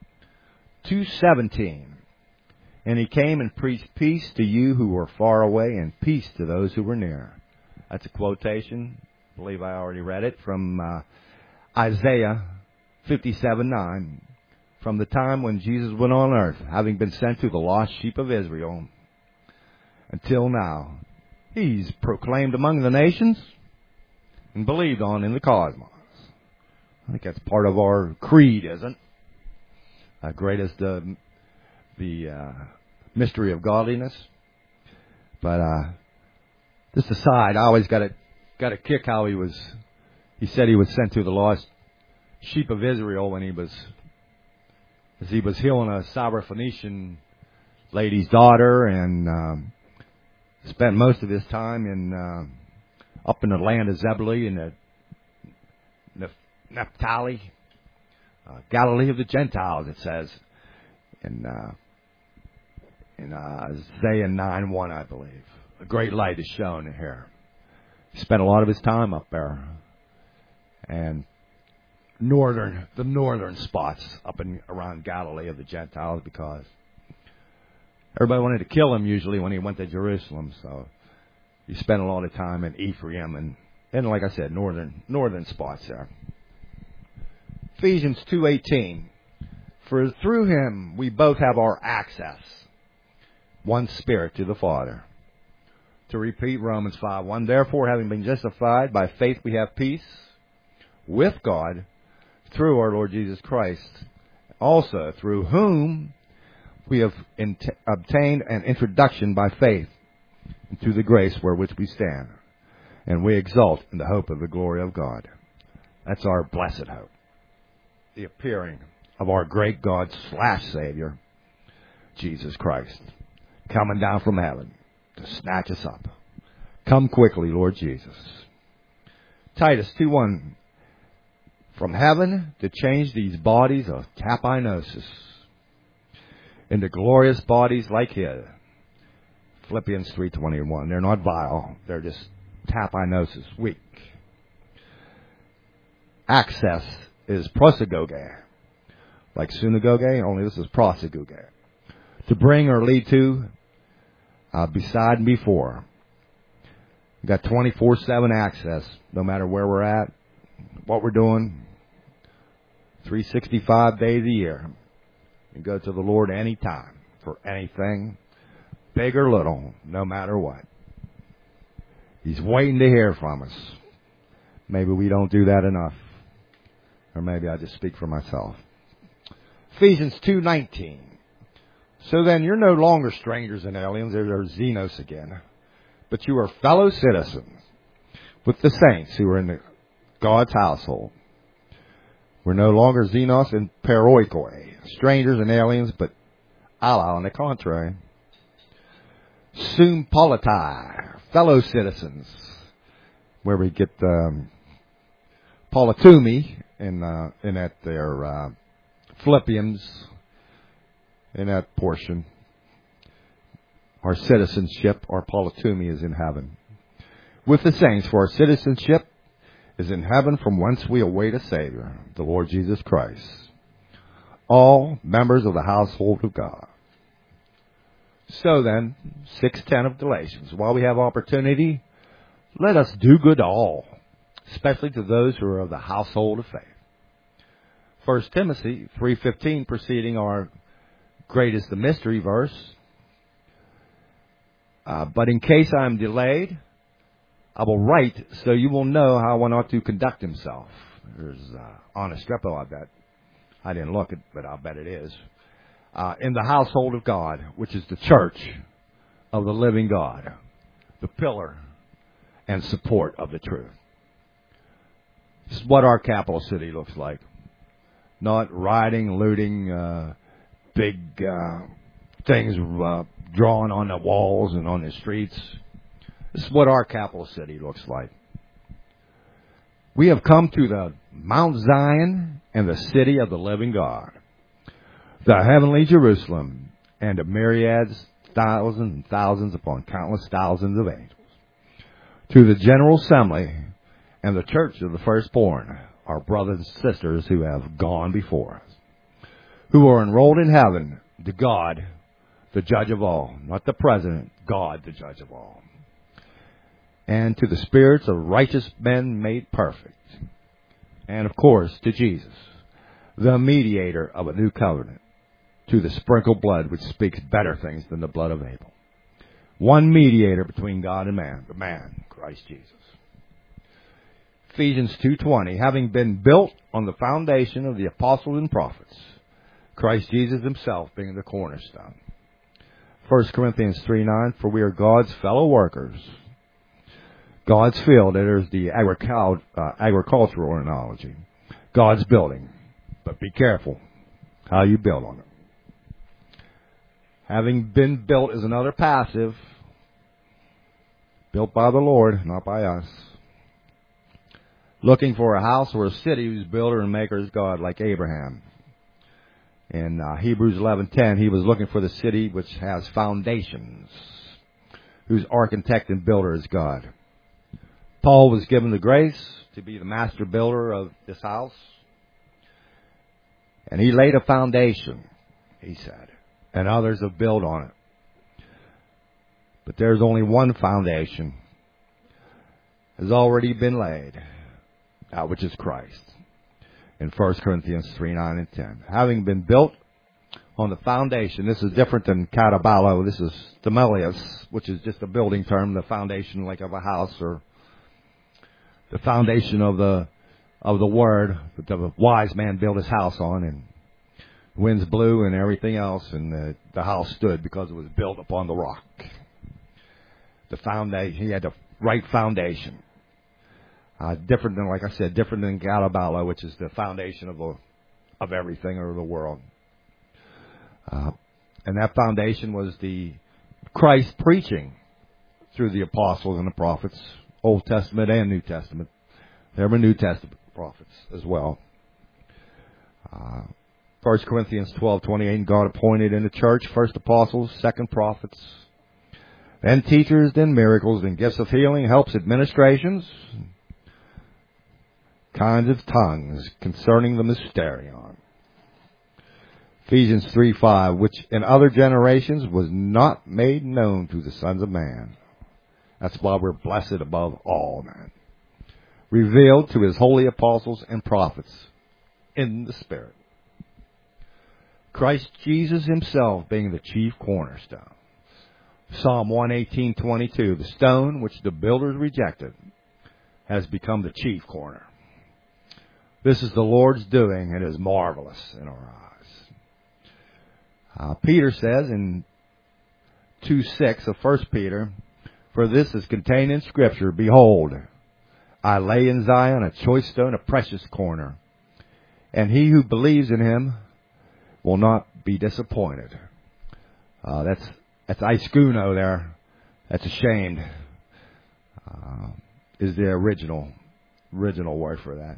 2:17. And he came and preached peace to you who were far away and peace to those who were near. That's a quotation. I believe I already read it from Isaiah 57:9. From the time when Jesus went on earth, having been sent to the lost sheep of Israel, until now, he's proclaimed among the nations and believed on in the cosmos. I think that's part of our creed, isn't it? Great is the mystery of godliness. But just aside, I always got a kick how he said he was sent to the lost sheep of Israel when he was healing a Syrophoenician lady's daughter, and spent most of his time up in the land of Zebulun and Naphtali, Galilee of the Gentiles, it says in Isaiah 9:1, I believe. A great light is shown here. He spent a lot of his time up there, and the northern spots up around Galilee of the Gentiles, because everybody wanted to kill him usually when he went to Jerusalem. So he spent a lot of time in Ephraim and like I said, northern spots there. Ephesians 2:18. For through him we both have our access, one Spirit, to the Father. To repeat Romans 5:1. Therefore, having been justified by faith, we have peace with God through our Lord Jesus Christ, also through whom we have obtained an introduction by faith into the grace wherewith we stand, and we exult in the hope of the glory of God. That's our blessed hope. The appearing of our great God / Savior, Jesus Christ, coming down from heaven to snatch us up. Come quickly, Lord Jesus. Titus 2:1. From heaven to change these bodies of tapinosis into glorious bodies like his. Philippians 3:21. They're not vile. They're just tapinosis, weak. Access is prosagoge, like synagogue, only this is prosagoge. To bring or lead to, beside and before. We've got 24/7 access, no matter where we're at, what we're doing, 365 days a year. You go to the Lord anytime, for anything, big or little, no matter what. He's waiting to hear from us. Maybe we don't do that enough. Or maybe I just speak for myself. Ephesians 2:19. So then you're no longer strangers and aliens. There's Xenos again. But you are fellow citizens with the saints who are in God's household. We're no longer Xenos and Paroikoi, strangers and aliens, but Allah on the contrary. Sumpolitai, fellow citizens, where we get politumi in that there Philippians, in that portion. Our citizenship, our politumi, is in heaven with the saints, for our citizenship is in heaven, from whence we await a Savior, the Lord Jesus Christ. All members of the household of God. So then, 6:10 of Galatians, while we have opportunity, let us do good to all, especially to those who are of the household of faith. 1 Timothy 3:15 preceding our great is the mystery verse. But in case I am delayed, I will write so you will know how one ought to conduct himself. There's honest repo, I bet. I didn't look, but I'll bet it is. In the household of God, which is the church of the living God, the pillar and support of the truth. This is what our capital city looks like. Not rioting, looting, big things drawn on the walls and on the streets. This is what our capital city looks like. We have come to the Mount Zion and the city of the living God, the heavenly Jerusalem, and the myriads, thousands and thousands upon countless thousands of angels. To the general assembly and the church of the firstborn, our brothers and sisters who have gone before us, who are enrolled in heaven, to God, the judge of all, not the president, God, the judge of all. And to the spirits of righteous men made perfect. And of course, to Jesus, the mediator of a new covenant, to the sprinkled blood which speaks better things than the blood of Abel. One mediator between God and man, the man, Christ Jesus. Ephesians 2:20, having been built on the foundation of the apostles and prophets, Christ Jesus himself being the cornerstone. 1 Corinthians 3:9, for we are God's fellow workers. God's field, there's the agricultural analogy. God's building. But be careful how you build on it. Having been built is another passive. Built by the Lord, not by us. Looking for a house or a city whose builder and maker is God, like Abraham. In Hebrews 11:10, he was looking for the city which has foundations, whose architect and builder is God. Paul was given the grace to be the master builder of this house. And he laid a foundation, he said, and others have built on it. But there's only one foundation has already been laid, which is Christ. In 1 Corinthians 3:9 and 10. Having been built on the foundation, this is different than katabalo, this is themelius, which is just a building term, the foundation like of a house, or the foundation of the word that the wise man built his house on, and winds blew and everything else, and the house stood because it was built upon the rock. The foundation, he had the right foundation. Different than, like I said, different than Galabala, which is the foundation of everything or the world. And that foundation was the Christ preaching through the apostles and the prophets, Old Testament and New Testament. There were New Testament prophets as well. 1 Corinthians 12:28, God appointed in the church first apostles, second prophets, then teachers, then miracles, then gifts of healing, helps, administrations, kinds of tongues concerning the mysterion. Ephesians 3:5, which in other generations was not made known to the sons of man. That's why we're blessed above all, man. Revealed to his holy apostles and prophets in the Spirit. Christ Jesus himself being the chief cornerstone. Psalm 118:22, the stone which the builders rejected has become the chief corner. This is the Lord's doing, and is marvelous in our eyes. Peter says in 2:6 of 1 Peter, for this is contained in Scripture, behold, I lay in Zion a choice stone, a precious corner, and he who believes in him will not be disappointed. That's iskuno there. That's ashamed. Is the original word for that.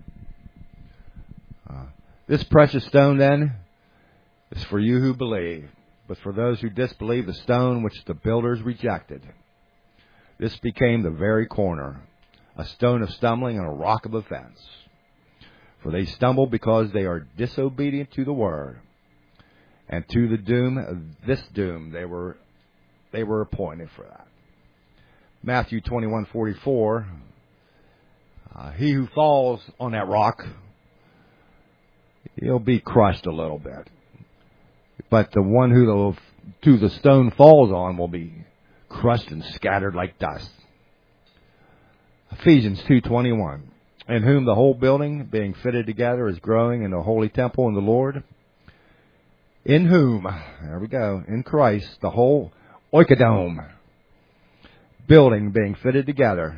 This precious stone, then, is for you who believe. But for those who disbelieve, the stone which the builders rejected, this became the very corner, a stone of stumbling and a rock of offense. For they stumble because they are disobedient to the word. And to the doom, this doom, they were appointed for that. Matthew 21:44, he who falls on that rock, he'll be crushed a little bit. But the one who the stone falls on will be crushed and scattered like dust. Ephesians 2:21, in whom the whole building, being fitted together, is growing in the holy temple in the Lord, in whom, there we go, in Christ, the whole oikodome, building being fitted together.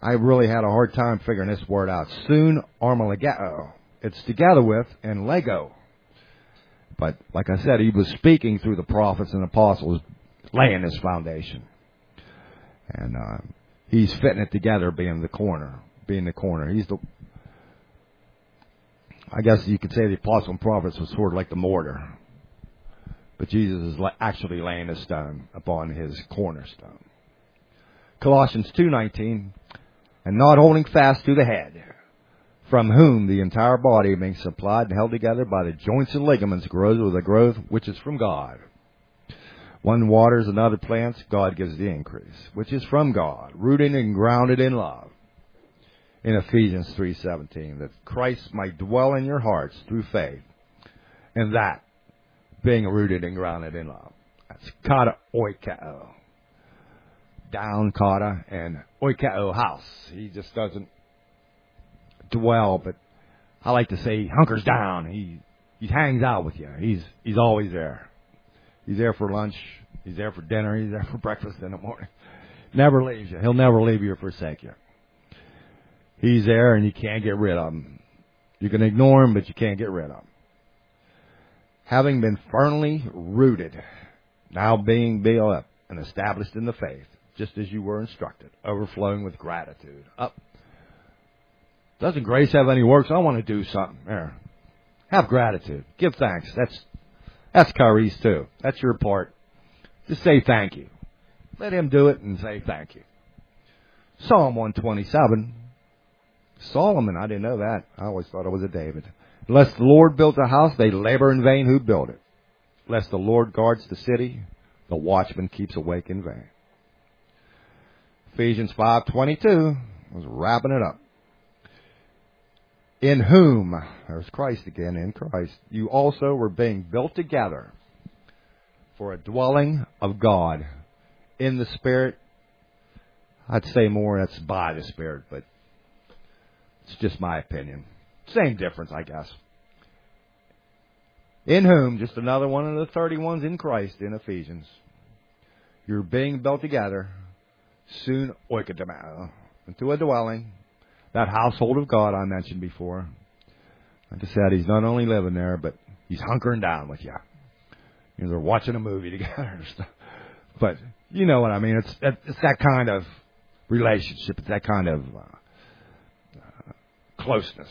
I really had a hard time figuring this word out. Soon armalagao. It's together with and Lego. But like I said, he was speaking through the prophets and apostles, laying this foundation. And he's fitting it together, being the corner. He's the, I guess you could say the apostle and prophets was sort of like the mortar. But Jesus is actually laying a stone upon his cornerstone. Colossians 2:19, and not holding fast to the head, from whom the entire body, being supplied and held together by the joints and ligaments, grows with a growth which is from God. One waters, another plants, God gives the increase, which is from God, rooted and grounded in love. In Ephesians 3:17, that Christ might dwell in your hearts through faith, and that being rooted and grounded in love. That's kata oikao. Down kata and oikao house. He just doesn't dwell, but I like to say he hunkers down. He hangs out with you. He's always there. He's there for lunch. He's there for dinner. He's there for breakfast in the morning. Never leaves you. He'll never leave you or forsake you. He's there and you can't get rid of him. You can ignore him, but you can't get rid of him. Having been firmly rooted, now being built up and established in the faith, just as you were instructed, overflowing with gratitude. Up. Doesn't grace have any works? I want to do something. There. Have gratitude. Give thanks. That's charis too. That's your part. Just say thank you. Let him do it and say thank you. Psalm 127. Solomon, I didn't know that. I always thought it was a David. Lest the Lord built a house, they labor in vain who build it. Lest the Lord guards the city, the watchman keeps awake in vain. Ephesians 5:22 was wrapping it up. In whom, there's Christ again, in Christ, you also were being built together for a dwelling of God in the Spirit. I'd say more that's by the Spirit, but it's just my opinion. Same difference, I guess. In whom, just another one of the 30 ones in Christ in Ephesians, you're being built together, soon oikodomao, into a dwelling, that household of God I mentioned before. Like I said, he's not only living there, but he's hunkering down with you. You know, they're watching a movie together and stuff. But you know what I mean. It's that kind of relationship. It's that kind of closeness.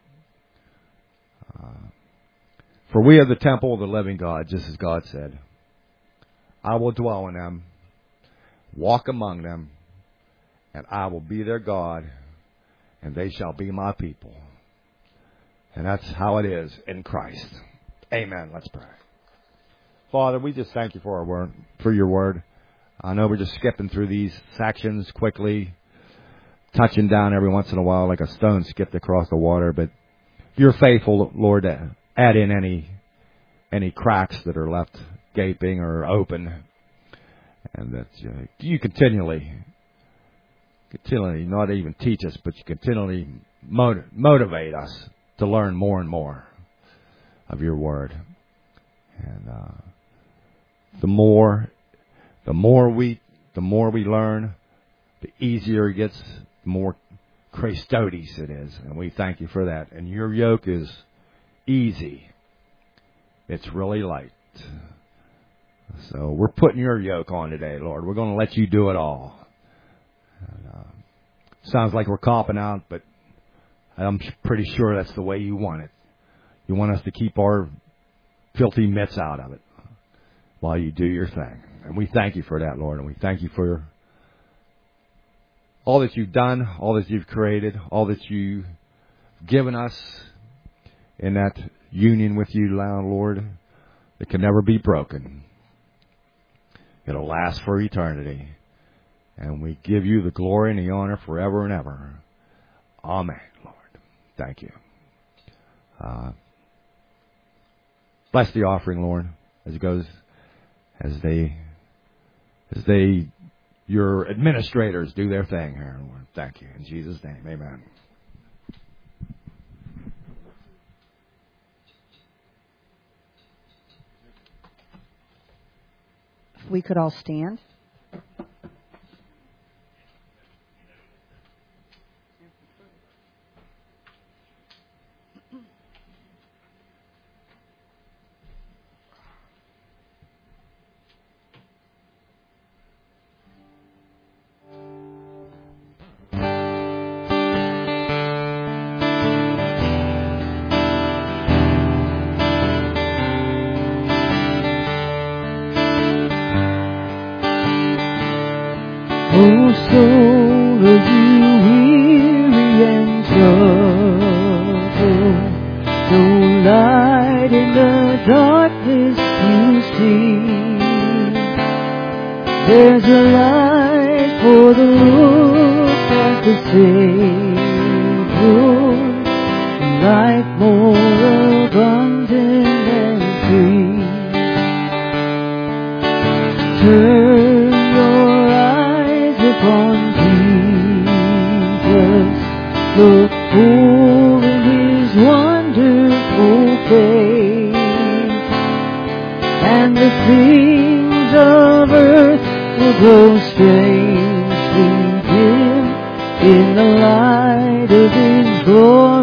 For we are the temple of the living God, just as God said. I will dwell in them, walk among them, and I will be their God, and they shall be my people. And that's how it is in Christ. Amen. Let's pray. Father, we just thank you for our word, for your word. I know we're just skipping through these sections quickly, touching down every once in a while like a stone skipped across the water, but you're faithful, Lord, to add in any cracks that are left gaping or open, and that you continually not even teach us, but you continually motivate us to learn more and more of your word. And the more we learn, the easier it gets, the more Christotes it is, and we thank you for that. And your yoke is easy. It's really light. So we're putting your yoke on today, Lord. We're going to let you do it all. And, sounds like we're copping out, but I'm pretty sure that's the way you want it. You want us to keep our filthy mitts out of it while you do your thing. And we thank you for that, Lord. And we thank you for all that you've done, all that you've created, all that you've given us in that union with you, Lord, that can never be broken. It'll last for eternity. And we give you the glory and the honor forever and ever. Amen, Lord. Thank you. Bless the offering, Lord, as it goes, your administrators do their thing here, Lord. Thank you. In Jesus' name, amen. If we could all stand. in the darkness you see. There's a light for the look at the Savior, life more abundant and free. Turn your eyes upon Jesus, look full in His wonderful face, and the things of earth will grow strangely dim in the light of His glory.